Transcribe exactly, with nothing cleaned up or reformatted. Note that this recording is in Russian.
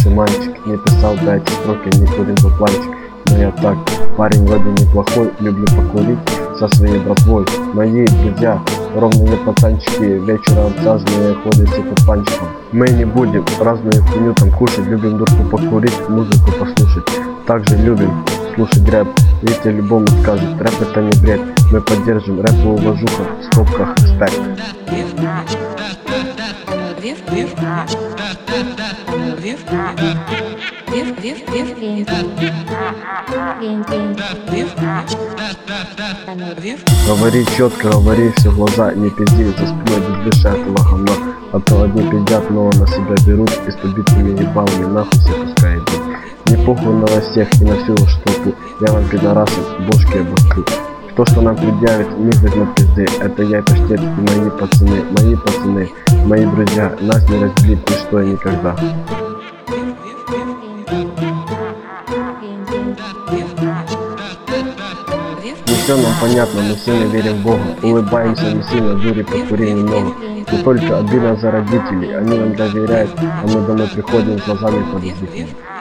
хороший мальчик, не писал бы эти строки, не курил бы плантик. Но я так, парень вроде неплохой, люблю покурить со своей братвой. Мои друзья, ровные пацанчики, вечером разные ходят с панчиком. Мы не будем разную хуйню там кушать, любим дурку покурить, музыку послушать. Также любим слушать рэп, видите, любому скажет, рэп это не бред. Мы поддержим рэп и уважуха, в скобках респект. Говори четко, говори все в глаза, не пизди за спиной без дыши этого говна. А то одни пиздят, но на себя берут, и с побитыми ебалами нахуй все пускай идут. Не похуй на всех и на всю штуку, я вам пидорасы бошки обострю. То, что нам предъявит, не на пизды, это я, Паштет и мои пацаны, мои пацаны, мои друзья, нас не разделит ничто и никогда. Не все нам понятно, мы сильно верим в Бога, улыбаемся не сильно, дури покури немного. Не только обидно за родителей, они нам доверяют, а мы домой приходим с глазами подозрительными.